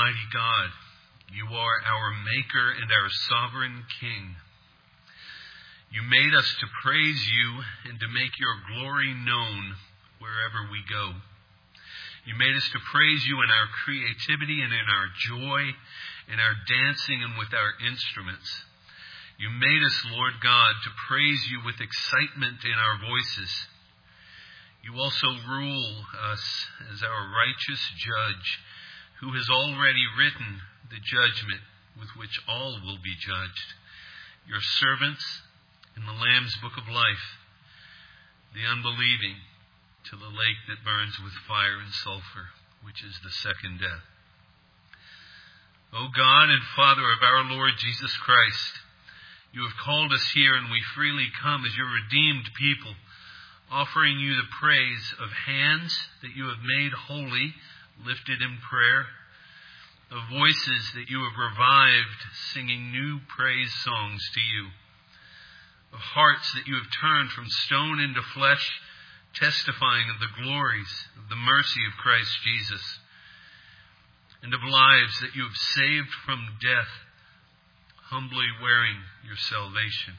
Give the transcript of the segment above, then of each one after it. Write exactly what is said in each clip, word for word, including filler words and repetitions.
Almighty God, you are our Maker and our Sovereign King. You made us to praise you and to make your glory known wherever we go. You made us to praise you in our creativity and in our joy, in our dancing and with our instruments. You made us, Lord God, to praise you with excitement in our voices. You also rule us as our righteous judge, who has already written the judgment with which all will be judged. Your servants in the Lamb's book of life, the unbelieving to the lake that burns with fire and sulfur, which is the second death. O God and Father of our Lord Jesus Christ, you have called us here, and we freely come as your redeemed people, offering you the praise of hands that you have made holy, lifted in prayer, of voices that you have revived, singing new praise songs to you, of hearts that you have turned from stone into flesh, testifying of the glories of the mercy of Christ Jesus, and of lives that you have saved from death, humbly wearing your salvation.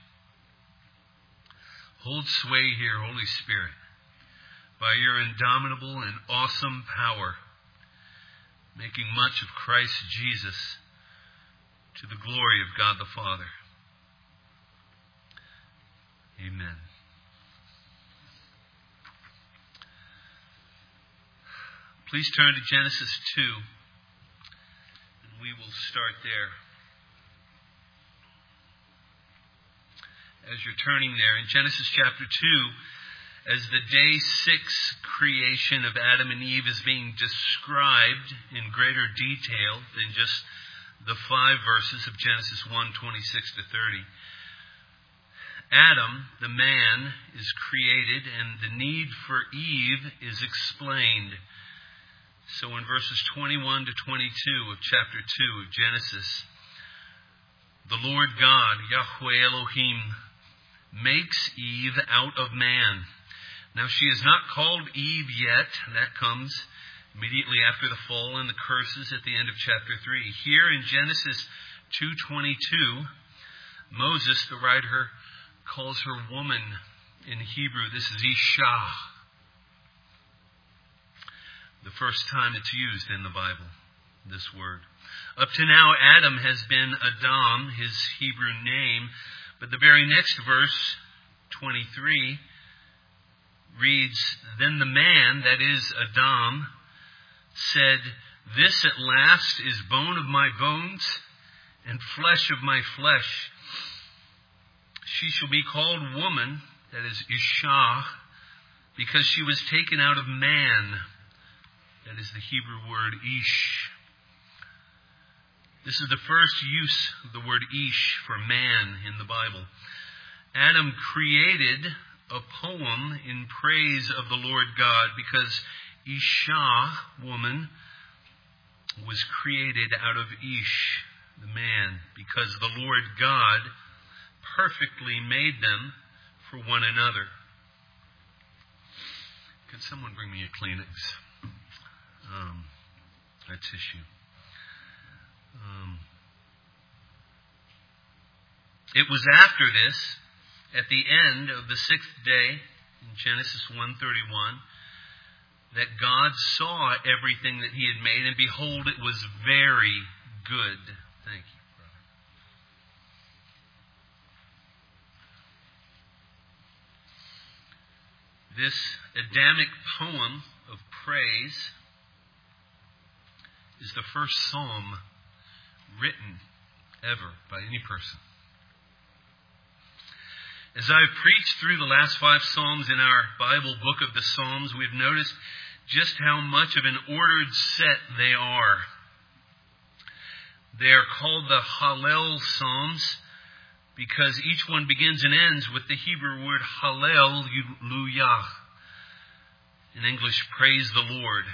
Hold sway here, Holy Spirit, by your indomitable and awesome power, making much of Christ Jesus to the glory of God the Father. Amen. Please turn to Genesis two, and we will start there. As you're turning there, in Genesis chapter two, as the day six creation of Adam and Eve is being described in greater detail than just the five verses of Genesis one, twenty-six to thirty, Adam, the man, is created, and the need for Eve is explained. So in verses twenty-one to twenty-two of chapter two of Genesis, the Lord God, Yahweh Elohim, makes Eve out of man. Now she is not called Eve yet. That comes immediately after the fall and the curses at the end of chapter three. Here in Genesis two twenty-two, Moses, the writer, calls her woman in Hebrew. This is Isha. The first time it's used in the Bible, this word. Up to now, Adam has been Adam, his Hebrew name. But the very next verse, twenty-three, reads, Then the man, that is Adam, said, This at last is bone of my bones and flesh of my flesh. She shall be called woman, that is Isha, because she was taken out of man. That is the Hebrew word ish. This is the first use of the word ish for man in the Bible. Adam created a poem in praise of the Lord God because Isha, woman, was created out of Ish, the man, because the Lord God perfectly made them for one another. Could someone bring me a Kleenex? Um, a tissue. Um, it was after this, at the end of the sixth day, in Genesis one thirty-one, that God saw everything that he had made, and behold, it was very good. Thank you, brother. This Adamic poem of praise is the first psalm written ever by any person. As I've preached through the last five Psalms in our Bible book of the Psalms, we've noticed just how much of an ordered set they are. They are called the Hallel Psalms because each one begins and ends with the Hebrew word Hallelujah. In English, praise the Lord.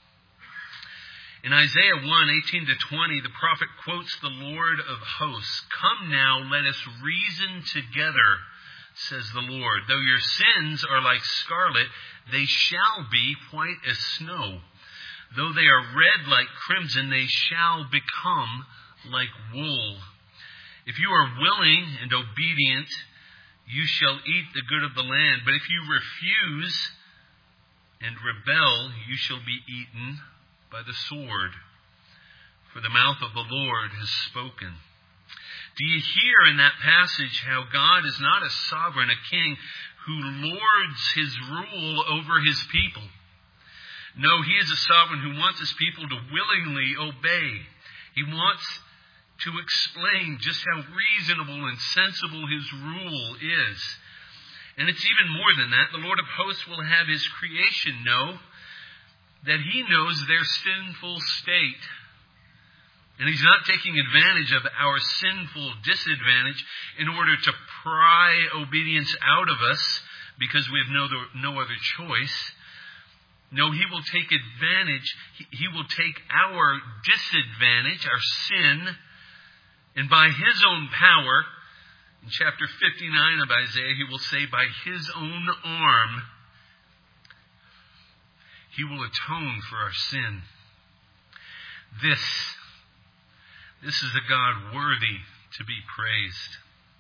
In Isaiah one, eighteen to twenty, the prophet quotes the Lord of hosts. Come now, let us reason together, says the Lord. Though your sins are like scarlet, they shall be white as snow. Though they are red like crimson, they shall become like wool. If you are willing and obedient, you shall eat the good of the land. But if you refuse and rebel, you shall be eaten by the sword. For the mouth of the Lord has spoken. Do you hear in that passage how God is not a sovereign, a king who lords his rule over his people? No, he is a sovereign who wants his people to willingly obey. He wants to explain just how reasonable and sensible his rule is. And it's even more than that. The Lord of hosts will have his creation know that he knows their sinful state. And he's not taking advantage of our sinful disadvantage in order to pry obedience out of us because we have no, no other choice. No, he will take advantage. He, he will take our disadvantage, our sin, and by his own power, in chapter fifty-nine of Isaiah, he will say, by his own arm, he will atone for our sin. This, this is a God worthy to be praised.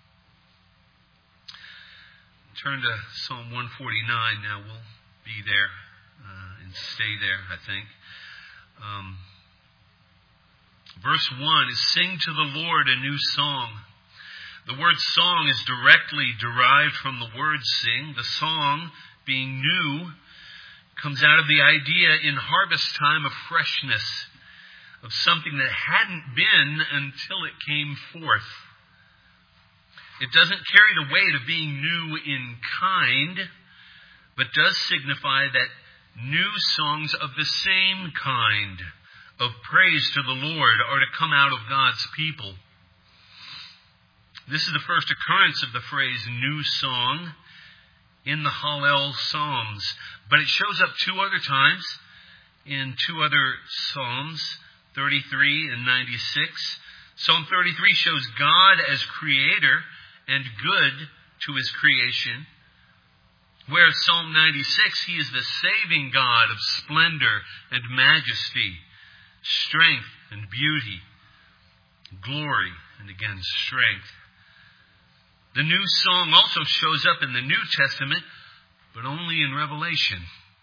Turn to Psalm one forty-nine now. We'll be there uh, and stay there, I think. Um, verse one is, sing to the Lord a new song. The word song is directly derived from the word sing. The song, being new, comes out of the idea in harvest time of freshness, of something that hadn't been until it came forth. It doesn't carry the weight of being new in kind, but does signify that new songs of the same kind of praise to the Lord are to come out of God's people. This is the first occurrence of the phrase new song in the Hallel Psalms, but it shows up two other times in two other Psalms, thirty-three and ninety-six. Psalm thirty-three shows God as creator and good to his creation, whereas Psalm ninety-six, he is the saving God of splendor and majesty, strength and beauty, glory and again strength. The new song also shows up in the New Testament, but only in Revelation.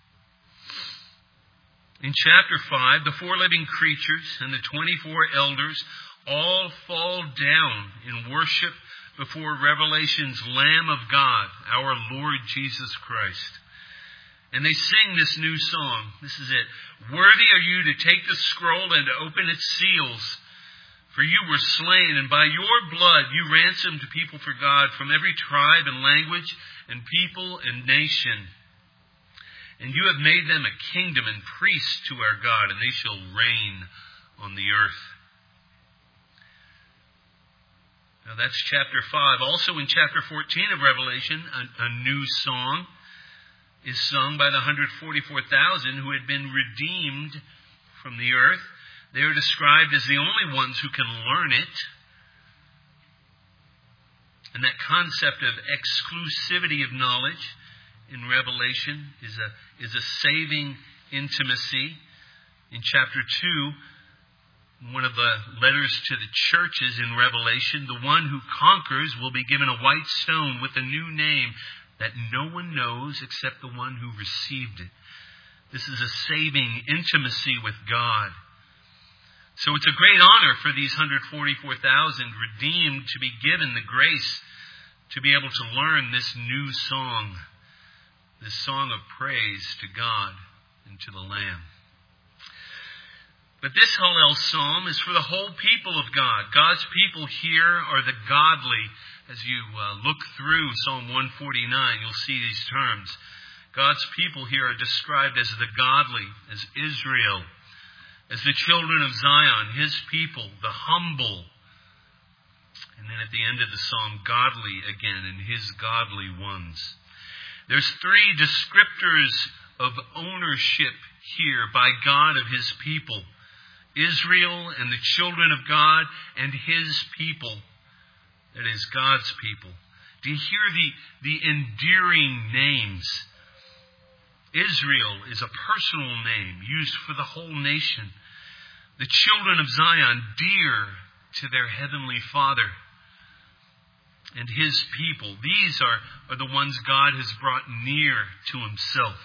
In chapter five, the four living creatures and the twenty-four elders all fall down in worship before Revelation's Lamb of God, our Lord Jesus Christ. And they sing this new song. This is it. Worthy are you to take the scroll and to open its seals. For you were slain, and by your blood you ransomed people for God from every tribe and language and people and nation. And you have made them a kingdom and priests to our God, and they shall reign on the earth. Now that's chapter five. Also in chapter fourteen of Revelation, a, a new song is sung by the one hundred forty-four thousand who had been redeemed from the earth. They are described as the only ones who can learn it. And that concept of exclusivity of knowledge in Revelation is a, is a saving intimacy. In chapter two, one of the letters to the churches in Revelation, the one who conquers will be given a white stone with a new name that no one knows except the one who received it. This is a saving intimacy with God. So it's a great honor for these one hundred forty-four thousand redeemed to be given the grace to be able to learn this new song, this song of praise to God and to the Lamb. But this Hallel Psalm is for the whole people of God. God's people here are the godly. As you uh, look through Psalm one forty-nine, you'll see these terms. God's people here are described as the godly, as Israel, as the children of Zion, his people, the humble. And then at the end of the psalm, godly again, and his godly ones. There's three descriptors of ownership here by God of his people. Israel and the children of God and his people. That is, God's people. Do you hear the, the endearing names? Israel is a personal name used for the whole nation. The children of Zion, dear to their heavenly Father and His people. These are, are the ones God has brought near to Himself.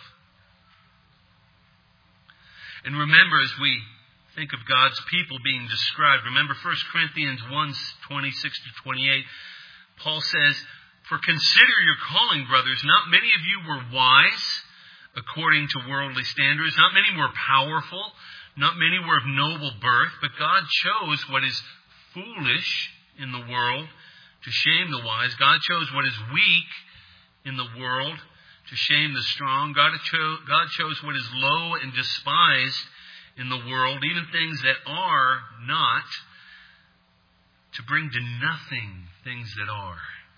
And remember, as we think of God's people being described, remember First Corinthians one, twenty-six to twenty-eight, Paul says, "For consider your calling, brothers. Not many of you were wise according to worldly standards. Not many were powerful. Not many were of noble birth. But God chose what is foolish in the world to shame the wise. God chose what is weak in the world to shame the strong. God, cho- God chose what is low and despised in the world, even things that are not, to bring to nothing things that are."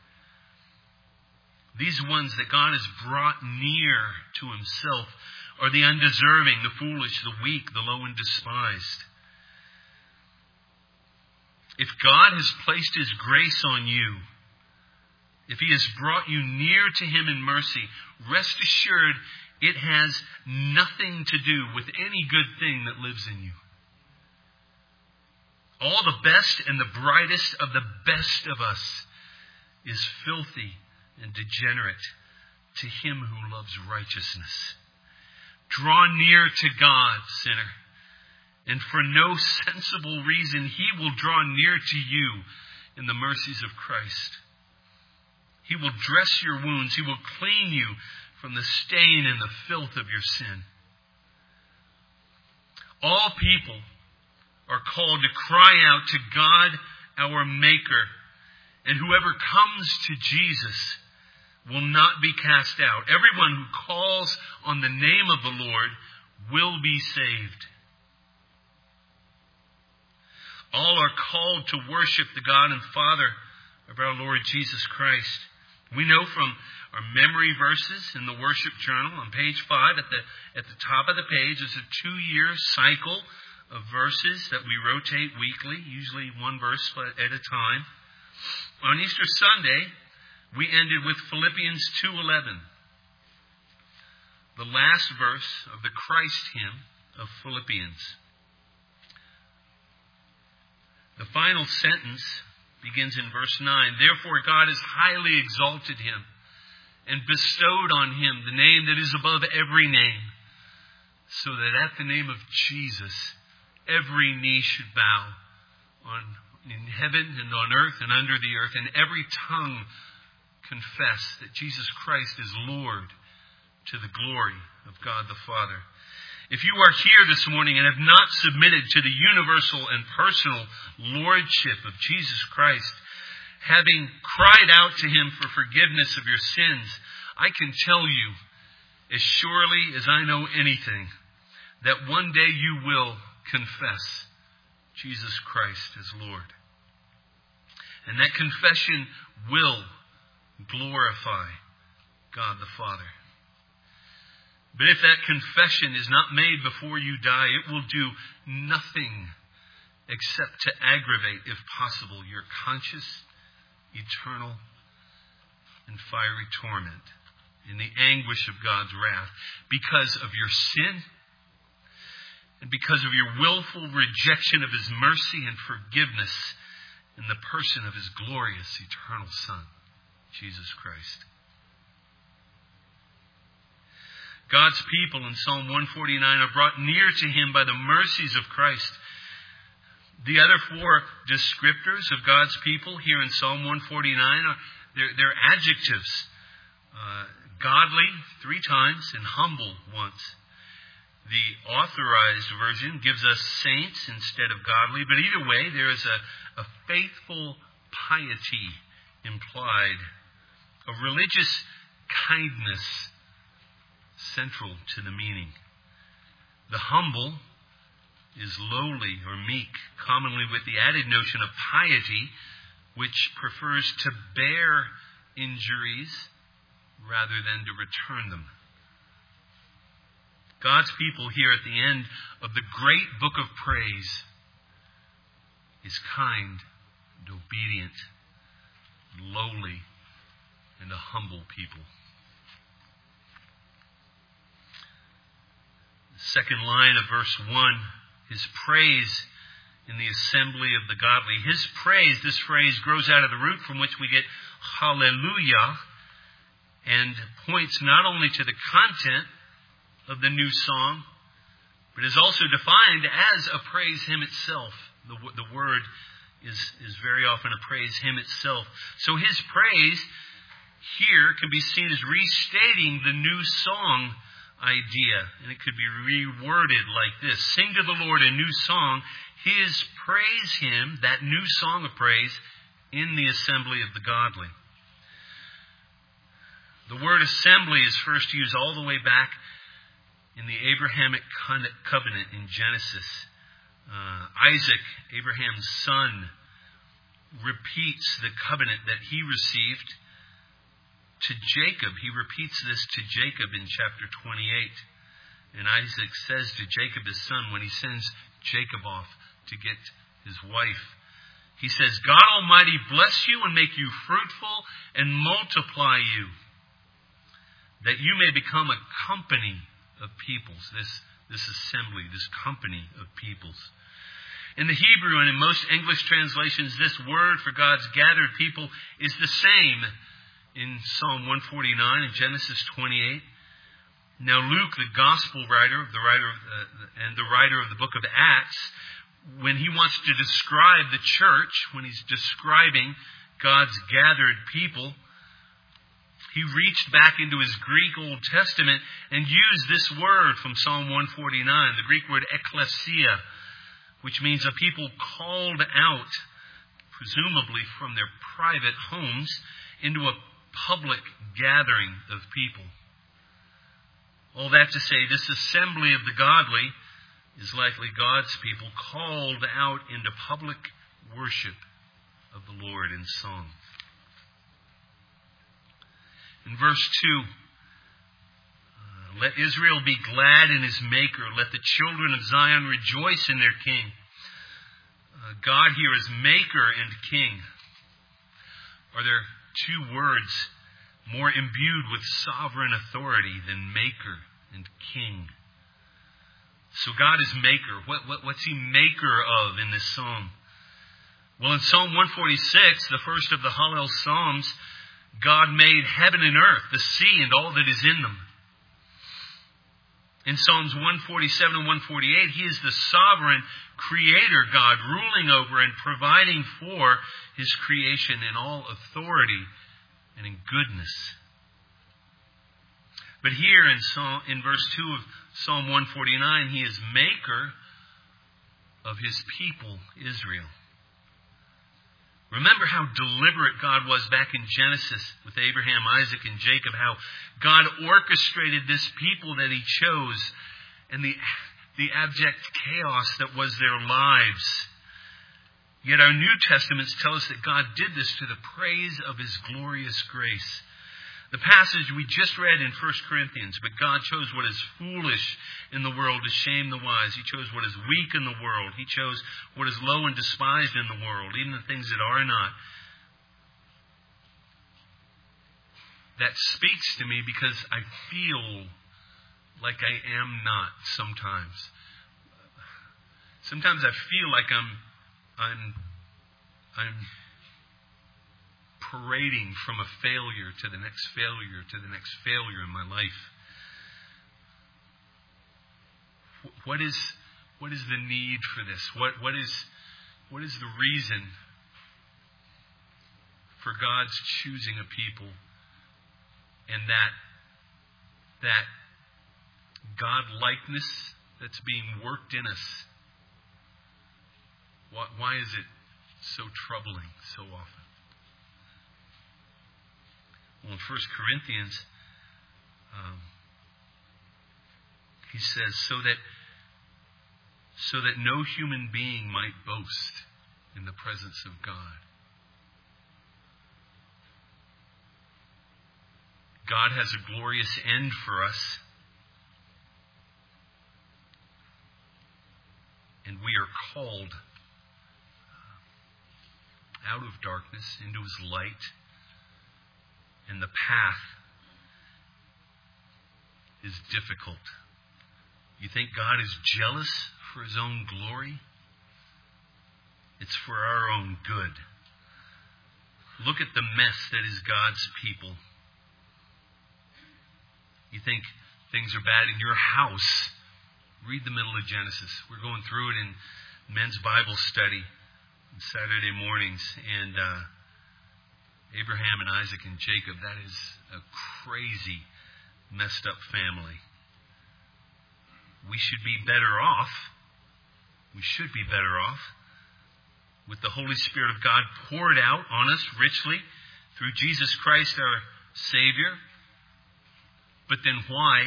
These ones that God has brought near to Himself are the undeserving, the foolish, the weak, the low and despised. If God has placed His grace on you, if He has brought you near to Him in mercy, rest assured it has nothing to do with any good thing that lives in you. All the best and the brightest of the best of us is filthy and degenerate to Him who loves righteousness. Draw near to God, sinner, and for no sensible reason He will draw near to you in the mercies of Christ. He will dress your wounds. He will clean you from the stain and the filth of your sin. All people are called to cry out to God, our Maker, and whoever comes to Jesus will not be cast out. Everyone who calls on the name of the Lord will be saved. All are called to worship the God and Father of our Lord Jesus Christ. We know from our memory verses in the worship journal on page five, at the, at the top of the page, is a two-year cycle of verses that we rotate weekly, usually one verse at a time. On Easter Sunday, we ended with Philippians two eleven, the last verse of the Christ hymn of Philippians. The final sentence begins in verse nine. "Therefore God has highly exalted Him and bestowed on Him the name that is above every name, so that at the name of Jesus every knee should bow on in heaven and on earth and under the earth, and every tongue confess that Jesus Christ is Lord, to the glory of God the Father." If you are here this morning and have not submitted to the universal and personal lordship of Jesus Christ, having cried out to Him for forgiveness of your sins, I can tell you, as surely as I know anything, that one day you will confess Jesus Christ as Lord. And that confession will glorify God the Father. But if that confession is not made before you die, it will do nothing except to aggravate, if possible, your conscious, eternal, and fiery torment in the anguish of God's wrath because of your sin and because of your willful rejection of His mercy and forgiveness in the person of His glorious eternal Son, Jesus Christ. God's people in Psalm one forty-nine are brought near to Him by the mercies of Christ. The other four descriptors of God's people here in Psalm one forty-nine are they're, they're adjectives. Uh, godly three times and humble once. The Authorized Version gives us saints instead of godly, but either way there is a, a faithful piety implied, a religious kindness central to the meaning. The humble is lowly or meek, commonly with the added notion of piety, which prefers to bear injuries rather than to return them. God's people here at the end of the great book of praise is kind and obedient, lowly, and a humble people. Second line of verse one, his praise in the assembly of the godly. His praise, this phrase, grows out of the root from which we get hallelujah, and points not only to the content of the new song, but is also defined as a praise hymn itself. The, the word is, is very often a praise hymn itself. So his praise here can be seen as restating the new song idea. And it could be reworded like this. Sing to the Lord a new song, his praise hymn, that new song of praise, in the assembly of the godly. The word assembly is first used all the way back in the Abrahamic covenant in Genesis. Uh, Isaac, Abraham's son, repeats the covenant that he received to Jacob. He repeats this to Jacob in chapter twenty-eight. And Isaac says to Jacob, his son, when he sends Jacob off to get his wife, he says, God Almighty bless you and make you fruitful and multiply you, that you may become a company of peoples. This, this assembly, this company of peoples. In the Hebrew and in most English translations, this word for God's gathered people is the same in Psalm one forty-nine and Genesis twenty-eight. Now Luke, the gospel writer, the writer of, uh, and the writer of the book of Acts, when he wants to describe the church, when he's describing God's gathered people, he reached back into his Greek Old Testament and used this word from Psalm one forty-nine, the Greek word ekklesia, which means a people called out, presumably from their private homes, into a public gathering of people. All that to say, this assembly of the godly is likely God's people called out into public worship of the Lord in song. In verse two, uh, let Israel be glad in his Maker. Let the children of Zion rejoice in their King. Uh, God here is Maker and King. Are there two words more imbued with sovereign authority than Maker and King? So God is Maker. What, what, what's He Maker of in this psalm? Well, in Psalm one forty-six, the first of the Hallel Psalms, God made heaven and earth, the sea and all that is in them. In Psalms one forty-seven and one forty-eight, He is the sovereign creator God, ruling over and providing for His creation in all authority and in goodness. But here in Psalm, in verse two of Psalm one forty-nine, He is Maker of His people, Israel. Remember how deliberate God was back in Genesis with Abraham, Isaac, and Jacob, how God orchestrated this people that He chose and the, the abject chaos that was their lives. Yet our New Testaments tell us that God did this to the praise of His glorious grace. The passage we just read in First Corinthians, but God chose what is foolish in the world to shame the wise. He chose what is weak in the world. He chose what is low and despised in the world, even the things that are not. That speaks to me because I feel like I am not sometimes. Sometimes I feel like I'm I'm I'm parading from a failure to the next failure to the next failure in my life. What is what is the need for this? What what is what is the reason for God's choosing a people and that that God-likeness that's being worked in us? Why, why is it so troubling so often? Well, in First Corinthians, um, he says, so that so that no human being might boast in the presence of God. God has a glorious end for us, and we are called out of darkness into His light. And the path is difficult, You think God is jealous for His own glory? It's for our own good. Look at the mess that is God's people. You think things are bad in your house? Read the middle of Genesis. We're going through it in men's Bible study on Saturday mornings. And uh, Abraham and Isaac and Jacob, that is a crazy, messed up family. We should be better off. We should be better off with the Holy Spirit of God poured out on us richly through Jesus Christ our Savior. But then why?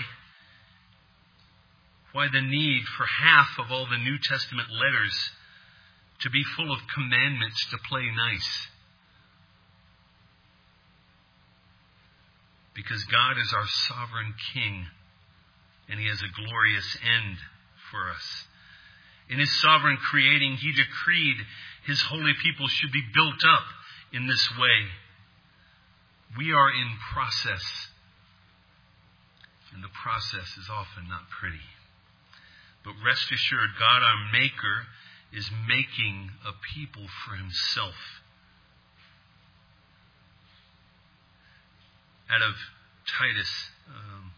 Why the need for half of all the New Testament letters to be full of commandments to play nice? Because God is our sovereign King, and He has a glorious end for us. In His sovereign creating, He decreed His holy people should be built up in this way. We are in process, and the process is often not pretty. But rest assured, God, our Maker, is making a people for Himself. Out of Titus, um,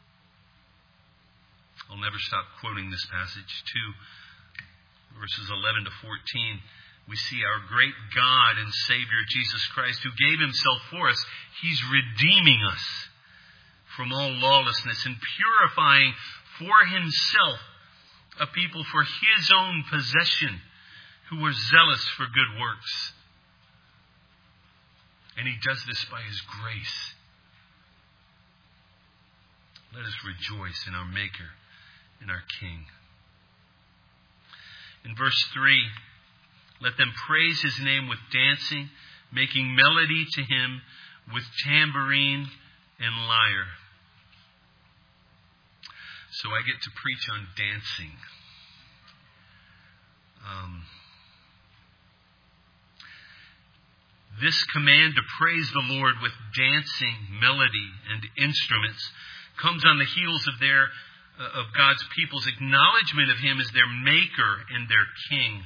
I'll never stop quoting this passage, two verses eleven to fourteen, we see our great God and Savior Jesus Christ, who gave Himself for us. He's redeeming us from all lawlessness and purifying for Himself a people for His own possession who are zealous for good works. And He does this by His grace. Let us rejoice in our Maker and our King. In verse three, let them praise His name with dancing, making melody to Him with tambourine and lyre. So I get to preach on dancing. Um, this command to praise the Lord with dancing, melody, and instruments comes on the heels of their uh, of God's people's acknowledgement of Him as their Maker and their King.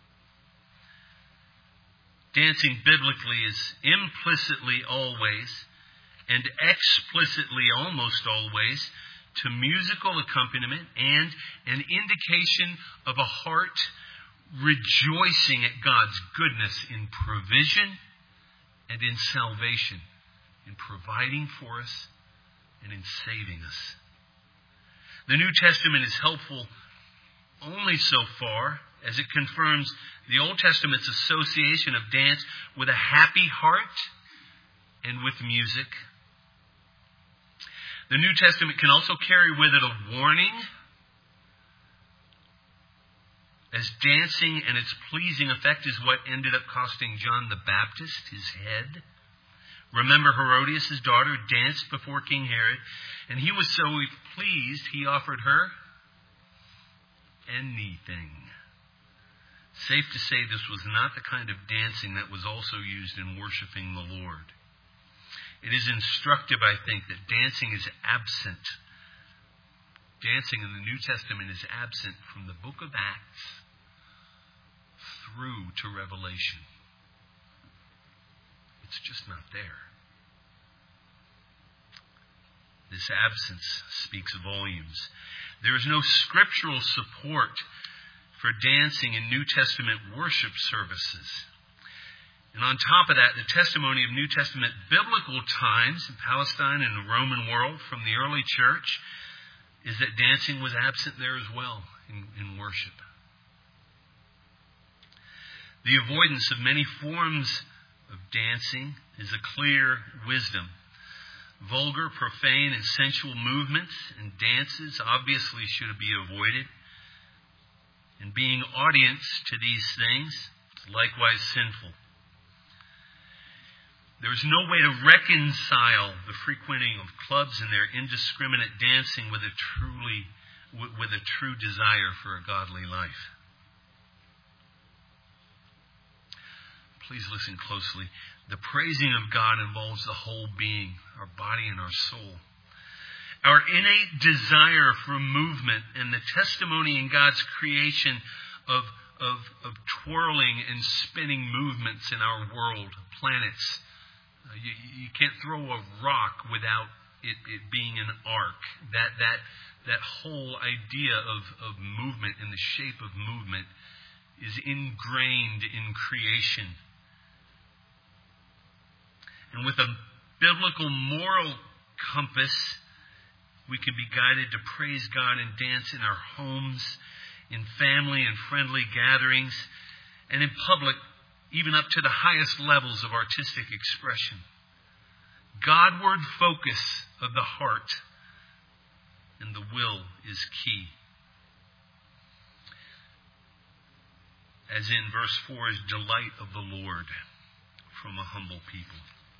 Dancing biblically is implicitly always and explicitly almost always to musical accompaniment and an indication of a heart rejoicing at God's goodness in provision and in salvation, in providing for us and in saving us. The New Testament is helpful only so far as it confirms the Old Testament's association of dance with a happy heart and with music. The New Testament can also carry with it a warning, as dancing and its pleasing effect is what ended up costing John the Baptist his head. Remember, Herodias' daughter danced before King Herod, and he was so pleased he offered her anything. Safe to say this was not the kind of dancing that was also used in worshiping the Lord. It is instructive, I think, that dancing is absent. Dancing in the New Testament is absent from the book of Acts through to Revelation. It's just not there. This absence speaks volumes. There is no scriptural support for dancing in New Testament worship services. And on top of that, the testimony of New Testament biblical times in Palestine and the Roman world from the early church is that dancing was absent there as well in, in worship. The avoidance of many forms of dancing is a clear wisdom. Vulgar, profane, and sensual movements and dances obviously should be avoided. And being audience to these things is likewise sinful. There is no way to reconcile the frequenting of clubs and their indiscriminate dancing with a truly, with a true desire for a godly life. Please listen closely. The praising of God involves the whole being, our body and our soul. Our innate desire for movement and the testimony in God's creation of, of, of twirling and spinning movements in our world, planets. Uh, you, you can't throw a rock without it, it being an arc. That, that, that whole idea of, of movement and the shape of movement is ingrained in creation. And with a biblical moral compass, we can be guided to praise God and dance in our homes, in family and friendly gatherings, and in public, even up to the highest levels of artistic expression. Godward focus of the heart and the will is key. As in verse four is delight of the Lord from a humble people.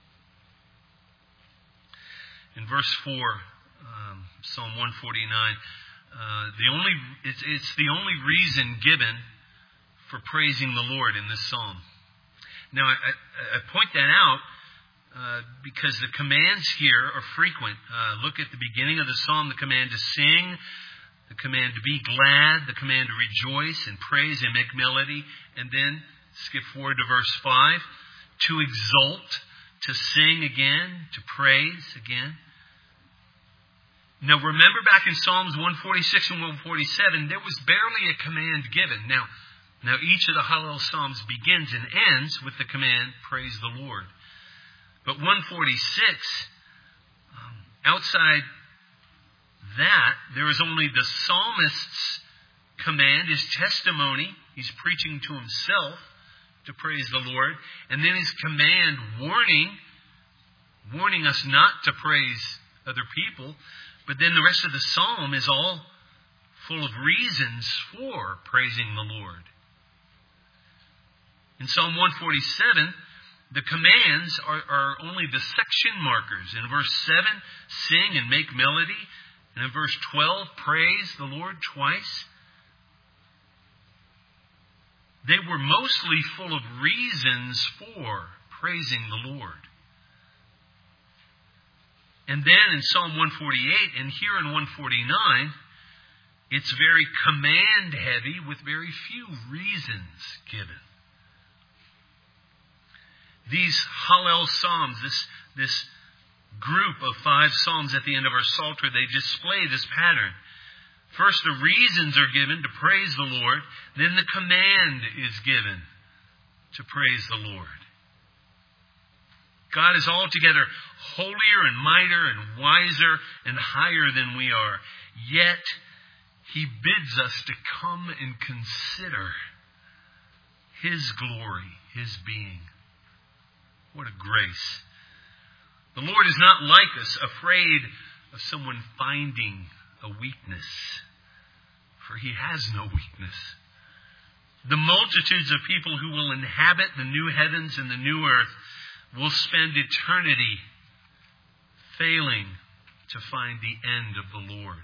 In verse four, um, Psalm one forty-nine, uh, the only it's, it's the only reason given for praising the Lord in this psalm. Now, I, I, I point that out uh, because the commands here are frequent. Uh, look at the beginning of the psalm, the command to sing, the command to be glad, the command to rejoice and praise and make melody. And then, skip forward to verse five, to exult, to sing again, to praise again. Now remember back in Psalms one forty-six and one forty-seven, there was barely a command given. Now, now each of the Hallel Psalms begins and ends with the command, praise the Lord. But one forty-six, um, outside that, there is only the psalmist's command, his testimony. He's preaching to himself to praise the Lord. And then his command, warning, warning us not to praise other people. But then the rest of the psalm is all full of reasons for praising the Lord. In Psalm one forty-seven, the commands are, are only the section markers. In verse seven, sing and make melody. And in verse twelve, praise the Lord twice. They were mostly full of reasons for praising the Lord. And then in Psalm one forty-eight and here in one forty-nine, it's very command heavy with very few reasons given. These Hallel Psalms, this, this group of five Psalms at the end of our Psalter, they display this pattern. First, the reasons are given to praise the Lord. Then the command is given to praise the Lord. God is altogether holier and mightier and wiser and higher than we are. Yet, He bids us to come and consider His glory, His being. What a grace. The Lord is not like us, afraid of someone finding a weakness. For He has no weakness. The multitudes of people who will inhabit the new heavens and the new earth will spend eternity failing to find the end of the Lord.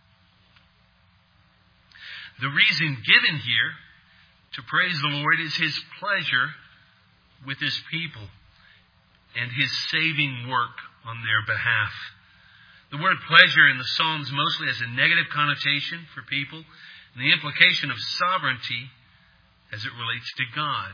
The reason given here to praise the Lord is His pleasure with His people and His saving work on their behalf. The word pleasure in the Psalms mostly has a negative connotation for people and the implication of sovereignty as it relates to God.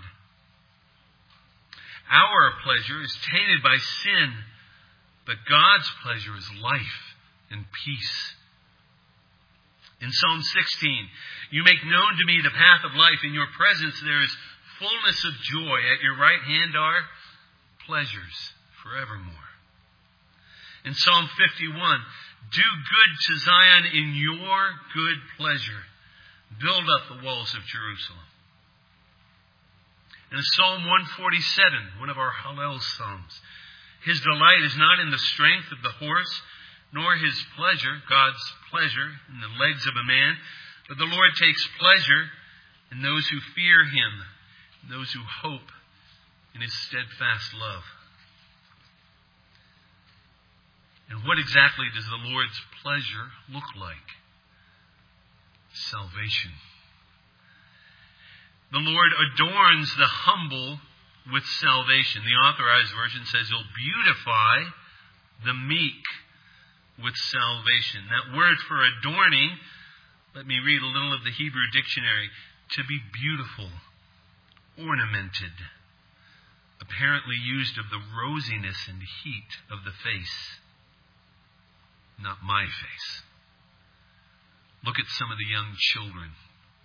Our pleasure is tainted by sin, but God's pleasure is life and peace. In Psalm sixteen, you make known to me the path of life. In your presence there is fullness of joy. At your right hand are pleasures forevermore. In Psalm fifty-one, do good to Zion in your good pleasure. Build up the walls of Jerusalem. In Psalm one forty-seven, one of our Hallel Psalms, His delight is not in the strength of the horse, nor His pleasure, God's pleasure, in the legs of a man, but the Lord takes pleasure in those who fear Him, those who hope in His steadfast love. And what exactly does the Lord's pleasure look like? Salvation. The Lord adorns the humble with salvation. The Authorized Version says He'll beautify the meek with salvation. That word for adorning, let me read a little of the Hebrew dictionary. To be beautiful, ornamented, apparently used of the rosiness and heat of the face. Not my face. Look at some of the young children.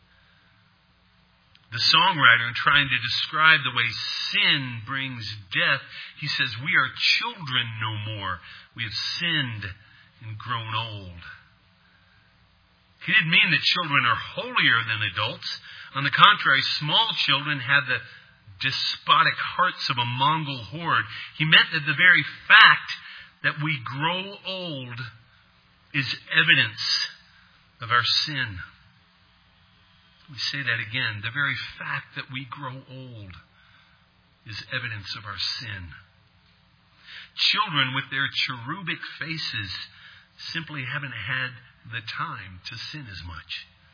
The songwriter, in trying to describe the way sin brings death, he says, we are children no more. We have sinned and grown old. He didn't mean that children are holier than adults. On the contrary, small children have the despotic hearts of a Mongol horde. He meant that the very fact that we grow old is evidence of our sin. We say that again. The very fact that we grow old is evidence of our sin. Children with their cherubic faces simply haven't had the time to sin as much.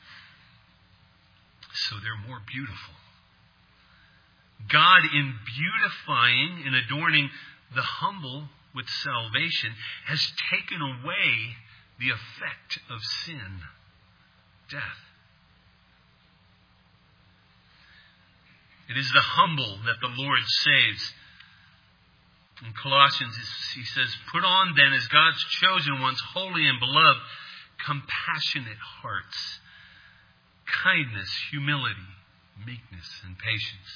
So they're more beautiful. God, in beautifying and adorning the humble with salvation, has taken away the effect of sin, death. It is the humble that the Lord saves. In Colossians, he says, put on then as God's chosen ones, holy and beloved, compassionate hearts, kindness, humility, meekness, and patience.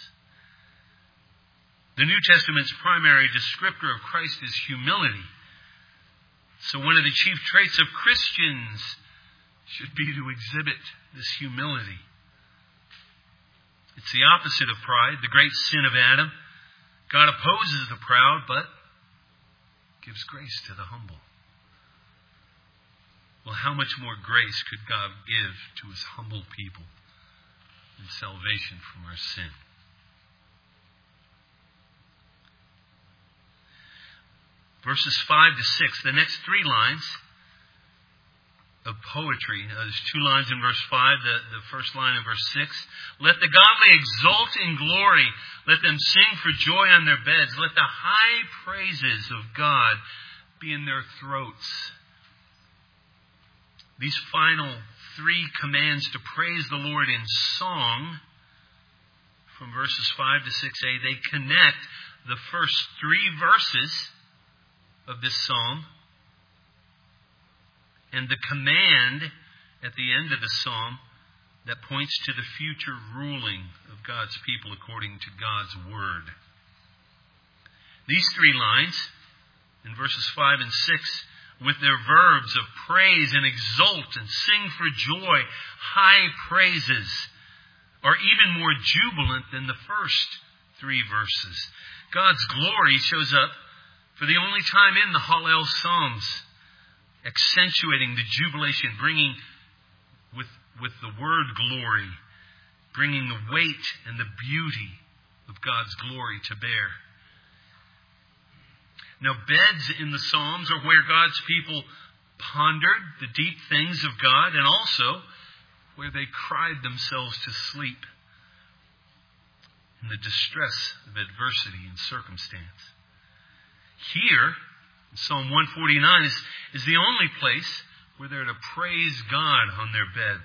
The New Testament's primary descriptor of Christ is humility. So one of the chief traits of Christians should be to exhibit this humility. It's the opposite of pride, the great sin of Adam. God opposes the proud, but gives grace to the humble. Well, how much more grace could God give to His humble people in salvation from our sin? Verses five to six, the next three lines of poetry. Uh, there's two lines in verse five, the, the first line in verse six. Let the godly exult in glory. Let them sing for joy on their beds. Let the high praises of God be in their throats. These final three commands to praise the Lord in song, from verses five to six a, they connect the first three verses of this psalm and the command at the end of the psalm that points to the future ruling of God's people according to God's word. These three lines, in verses five and six, with their verbs of praise and exult and sing for joy, high praises, are even more jubilant than the first three verses. God's glory shows up for the only time in the Hallel Psalms, accentuating the jubilation, bringing with, with the word glory, bringing the weight and the beauty of God's glory to bear. Now, beds in the Psalms are where God's people pondered the deep things of God and also where they cried themselves to sleep in the distress of adversity and circumstance. Here, Psalm one forty-nine is, is the only place where they're to praise God on their beds,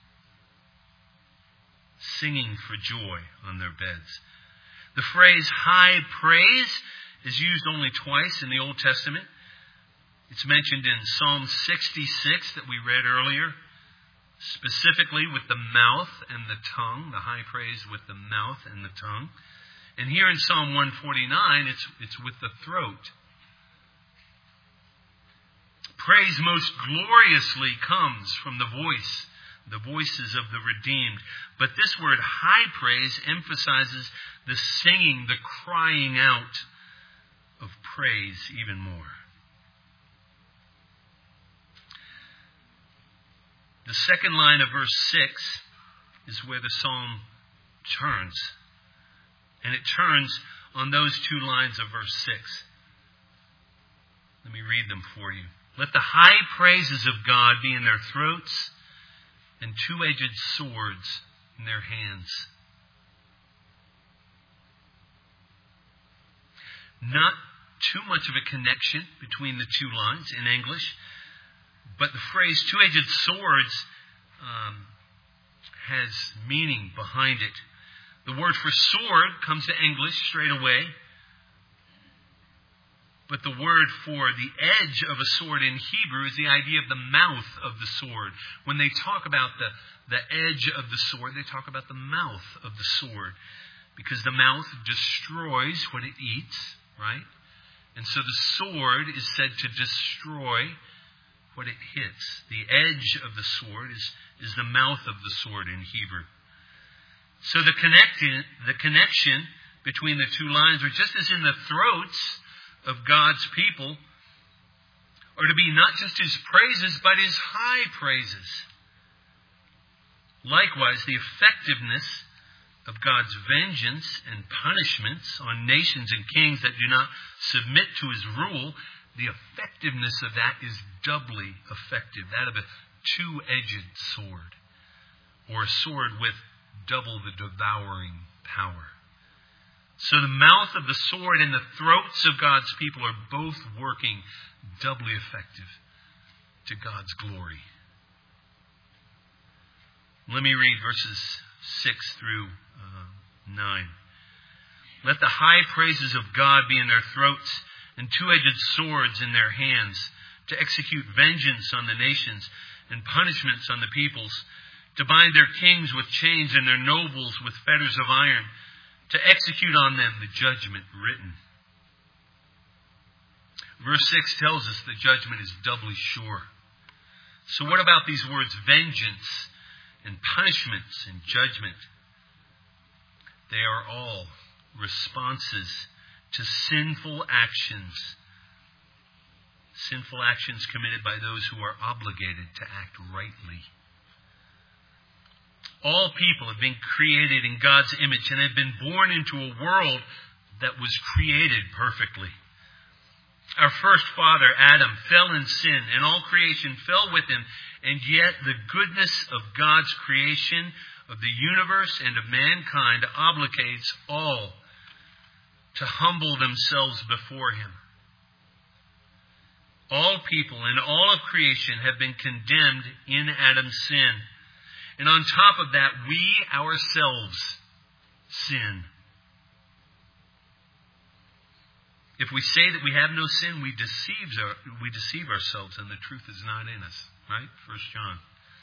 singing for joy on their beds. The phrase high praise is used only twice in the Old Testament. It's mentioned in Psalm sixty-six that we read earlier, specifically with the mouth and the tongue, the high praise with the mouth and the tongue. And here in Psalm one forty-nine, it's, it's with the throat. Praise most gloriously comes from the voice, the voices of the redeemed. But this word high praise emphasizes the singing, the crying out of praise even more. The second line of verse six is where the psalm turns. And it turns on those two lines of verse six. Let me read them for you. Let the high praises of God be in their throats and two-edged swords in their hands. Not too much of a connection between the two lines in English. But the phrase two-edged swords um, has meaning behind it. The word for sword comes to English straight away. But the word for the edge of a sword in Hebrew is the idea of the mouth of the sword. When they talk about the, the edge of the sword, they talk about the mouth of the sword. Because the mouth destroys what it eats, right? And so the sword is said to destroy what it hits. The edge of the sword is, is the mouth of the sword in Hebrew. So the connection, the connection between the two lines, or just as in the throats of God's people, are to be not just His praises, but His high praises. Likewise, the effectiveness of God's vengeance and punishments on nations and kings that do not submit to His rule, the effectiveness of that is doubly effective. That of a two-edged sword, or a sword with double the devouring power. So the mouth of the sword and the throats of God's people are both working doubly effective to God's glory. Let me read verses six through uh, nine. Let the high praises of God be in their throats and two-edged swords in their hands, to execute vengeance on the nations and punishments on the peoples, to bind their kings with chains and their nobles with fetters of iron, to execute on them the judgment written. Verse six tells us the judgment is doubly sure. So what about these words vengeance and punishments and judgment? They are all responses to sinful actions. Sinful actions committed by those who are obligated to act rightly. All people have been created in God's image and have been born into a world that was created perfectly. Our first father, Adam, fell in sin, and all creation fell with him. And yet the goodness of God's creation, of the universe and of mankind, obligates all to humble themselves before Him. All people and all of creation have been condemned in Adam's sin. And on top of that, we ourselves sin. If we say that we have no sin, we deceive, our, we deceive ourselves, and the truth is not in us. Right? First John.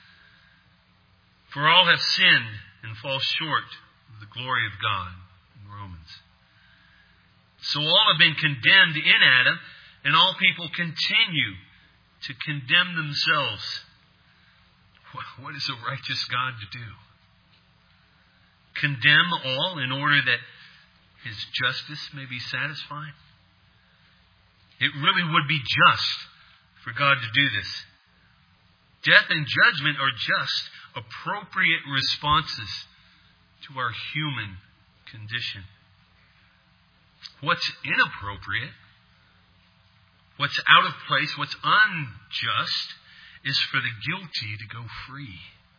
For all have sinned and fall short of the glory of God. In Romans. So all have been condemned in Adam, and all people continue to condemn themselves. What is a righteous God to do? Condemn all in order that His justice may be satisfied? It really would be just for God to do this. Death and judgment are just appropriate responses to our human condition. What's inappropriate, what's out of place, what's unjust, is for the guilty to go free.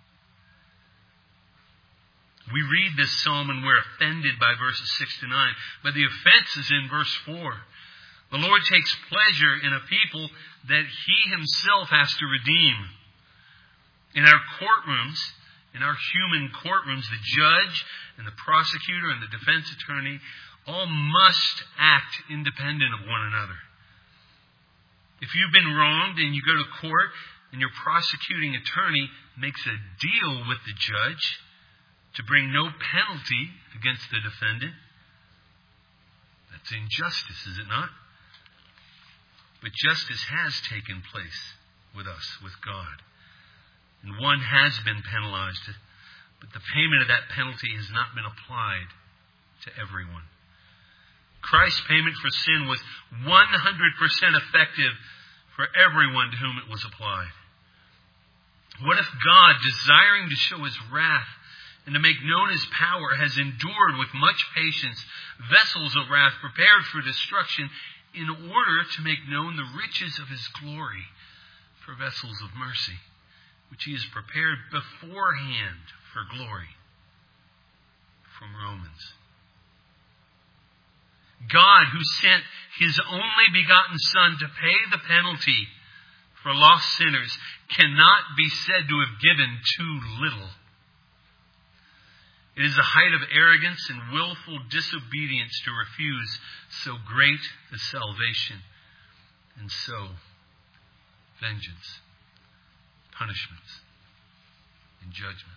We read this psalm and we're offended by verses six to nine, but the offense is in verse four. The Lord takes pleasure in a people that He Himself has to redeem. In our courtrooms, in our human courtrooms, the judge and the prosecutor and the defense attorney all must act independent of one another. If you've been wronged and you go to court and your prosecuting attorney makes a deal with the judge to bring no penalty against the defendant, that's injustice, is it not? But justice has taken place with us, with God. And one has been penalized, but the payment of that penalty has not been applied to everyone. Christ's payment for sin was one hundred percent effective for everyone to whom it was applied. What if God, desiring to show His wrath and to make known His power, has endured with much patience vessels of wrath prepared for destruction, in order to make known the riches of His glory for vessels of mercy, which He has prepared beforehand for glory? From Romans. God, who sent His only begotten Son to pay the penalty for lost sinners cannot be said to have given too little. It is the height of arrogance and willful disobedience to refuse so great a salvation, and so vengeance, punishments, and judgment.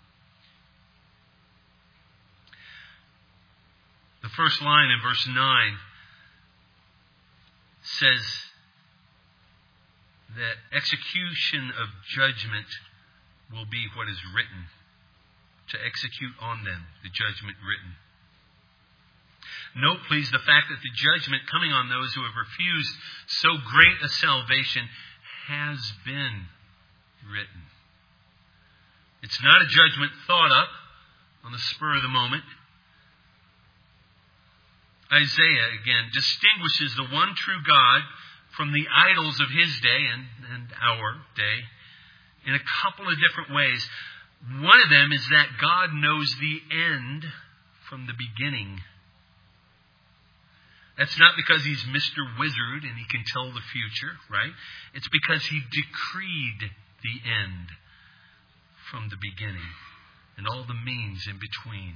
The first line in verse nine says that execution of judgment will be what is written, to execute on them the judgment written. Note, please, the fact that the judgment coming on those who have refused so great a salvation has been written. It's not a judgment thought up on the spur of the moment. Isaiah, again, distinguishes the one true God from the idols of his day and, and our day in a couple of different ways. One of them is that God knows the end from the beginning. That's not because he's Mister Wizard and he can tell the future, right? It's because he decreed the end from the beginning and all the means in between.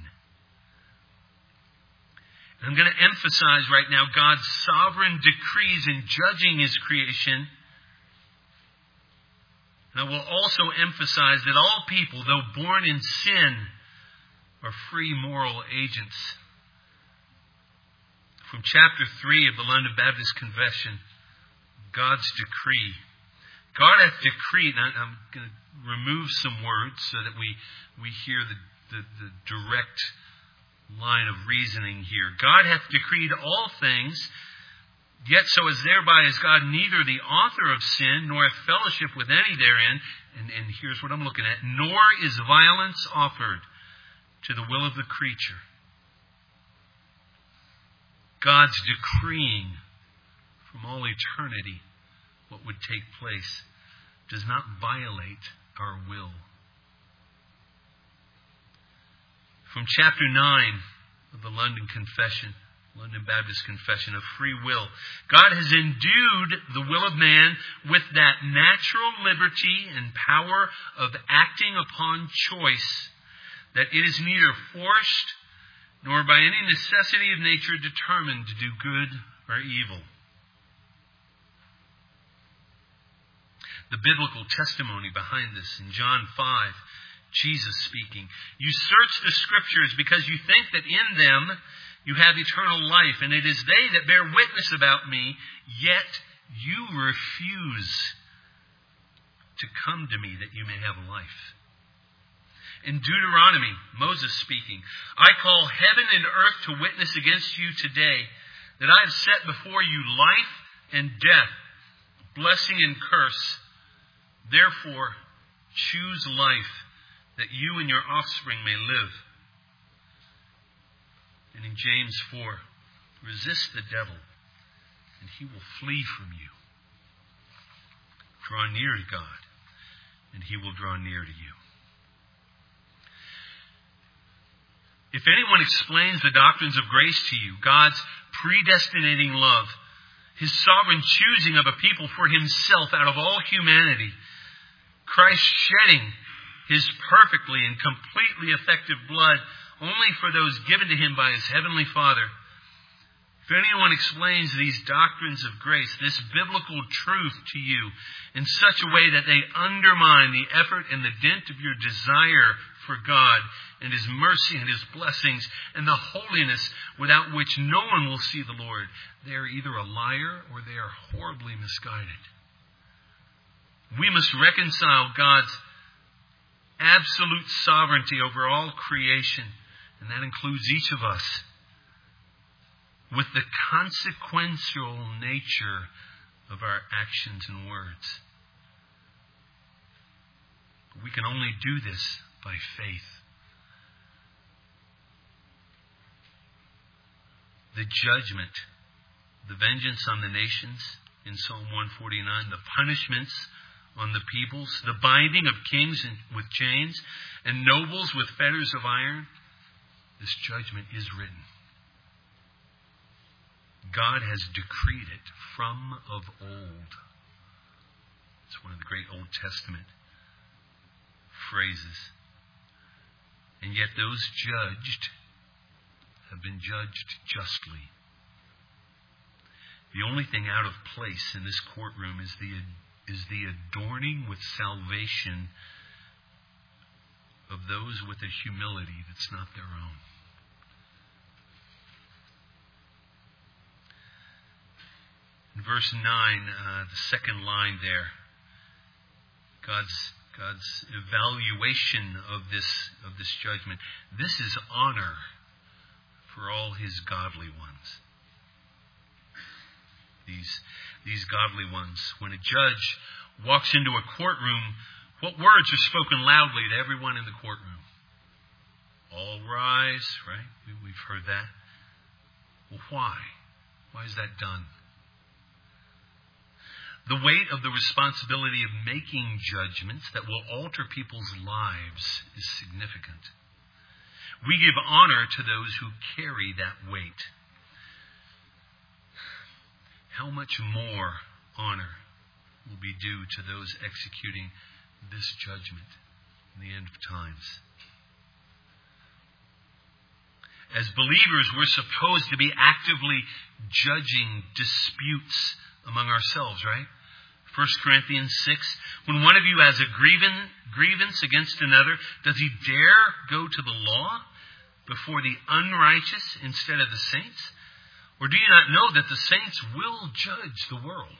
And I'm going to emphasize right now God's sovereign decrees in judging his creation. And I will also emphasize that all people, though born in sin, are free moral agents. From chapter three of the London Baptist Confession, God's decree. God hath decreed, and I'm going to remove some words so that we, we hear the, the, the direct line of reasoning here. God hath decreed all things, yet so as thereby is God neither the author of sin, nor hath fellowship with any therein, and, and here's what I'm looking at, nor is violence offered to the will of the creature. God's decreeing from all eternity what would take place does not violate our will. From chapter nine of the London Confession, London Baptist Confession of Free Will, God has endued the will of man with that natural liberty and power of acting upon choice, that it is neither forced nor by any necessity of nature determined to do good or evil. The biblical testimony behind this in John five, Jesus speaking, you search the Scriptures because you think that in them you have eternal life, and it is they that bear witness about me, yet you refuse to come to me that you may have life. In Deuteronomy, Moses speaking, I call heaven and earth to witness against you today that I have set before you life and death, blessing and curse. Therefore, choose life, that you and your offspring may live. And in James four, resist the devil, and he will flee from you. Draw near to God, and he will draw near to you. If anyone explains the doctrines of grace to you, God's predestinating love, his sovereign choosing of a people for himself out of all humanity, Christ shedding his perfectly and completely effective blood only for those given to him by his heavenly Father, if anyone explains these doctrines of grace, this biblical truth to you in such a way that they undermine the effort and the dint of your desire for God and his mercy and his blessings and the holiness without which no one will see the Lord, they are either a liar or they are horribly misguided. We must reconcile God's absolute sovereignty over all creation, and that includes each of us, with the consequential nature of our actions and words. We can only do this by faith. The judgment, the vengeance on the nations in Psalm one forty-nine, the punishments on the peoples, the binding of kings with chains and nobles with fetters of iron, this judgment is written. God has decreed it from of old. It's one of the great Old Testament phrases. And yet those judged have been judged justly. The only thing out of place in this courtroom is the is the adorning with salvation of those with a humility that's not their own. In verse nine, uh, the second line there, God's God's evaluation of this of this judgment. This is honor for all His godly ones. These these godly ones. When a judge walks into a courtroom, what words are spoken loudly to everyone in the courtroom? All rise, right? We, we've heard that. Well, why? Why is that done? The weight of the responsibility of making judgments that will alter people's lives is significant. We give honor to those who carry that weight. How much more honor will be due to those executing this judgment in the end of times? As believers, we're supposed to be actively judging disputes among ourselves, right? First Corinthians six, when one of you has a grievance against another, does he dare go to the law before the unrighteous instead of the saints? Or do you not know that the saints will judge the world?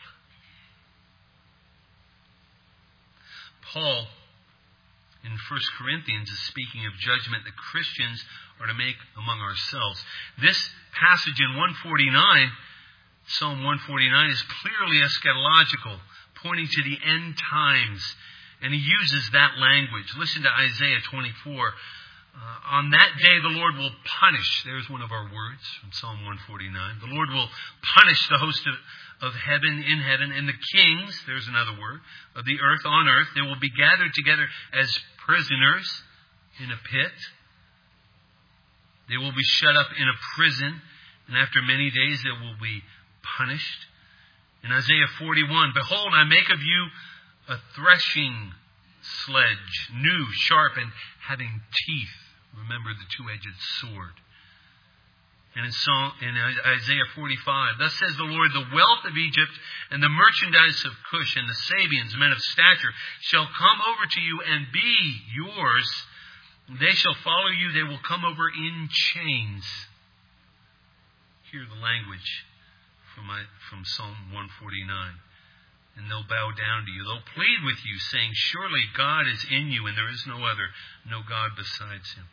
Paul, in First Corinthians, is speaking of judgment that Christians are to make among ourselves. This passage in one forty-nine, Psalm one forty-nine, is clearly eschatological, pointing to the end times. And he uses that language. Listen to Isaiah twenty-four. Uh, on that day the Lord will punish, there's one of our words from Psalm one forty-nine. The Lord will punish the host of, of heaven in heaven, and the kings, there's another word, of the earth on earth. They will be gathered together as prisoners in a pit. They will be shut up in a prison, and after many days they will be punished. In Isaiah forty-one, behold, I make of you a threshing sledge, new, sharp, and having teeth. Remember the two-edged sword. And in, Psalm, in Isaiah forty-five, thus says the Lord, the wealth of Egypt and the merchandise of Cush and the Sabians, men of stature, shall come over to you and be yours. They shall follow you. They will come over in chains. Hear the language from, my, from Psalm one forty-nine. And they'll bow down to you. They'll plead with you, saying, surely God is in you, and there is no other, no God besides Him.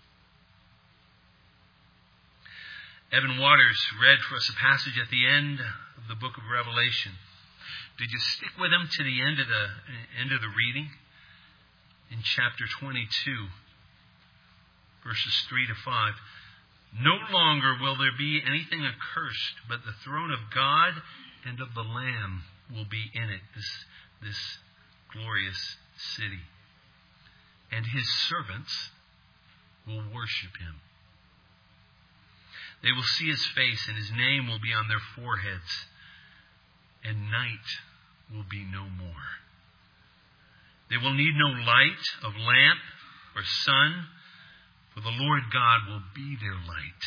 Evan Waters read for us a passage at the end of the book of Revelation. Did you stick with him to the end of the end of the reading? In chapter twenty-two, verses three to five. No longer will there be anything accursed, but the throne of God and of the Lamb will be in it, this, this glorious city. And His servants will worship Him. They will see His face, and His name will be on their foreheads. And night will be no more. They will need no light of lamp or sun, for the Lord God will be their light.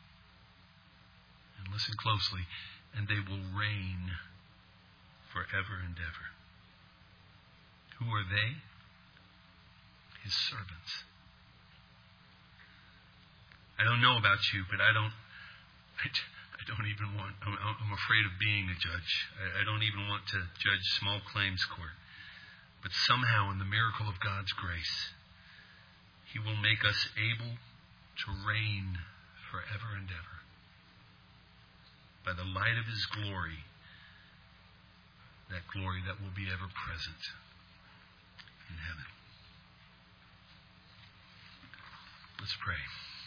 And listen closely, and they will reign forever and ever. Who are they? His servants. I don't know about you, but I don't I don't even want, I'm afraid of being a judge. I don't even want to judge small claims court. But somehow in the miracle of God's grace, He will make us able to reign forever and ever. By the light of His glory, that glory that will be ever present in heaven. Let's pray.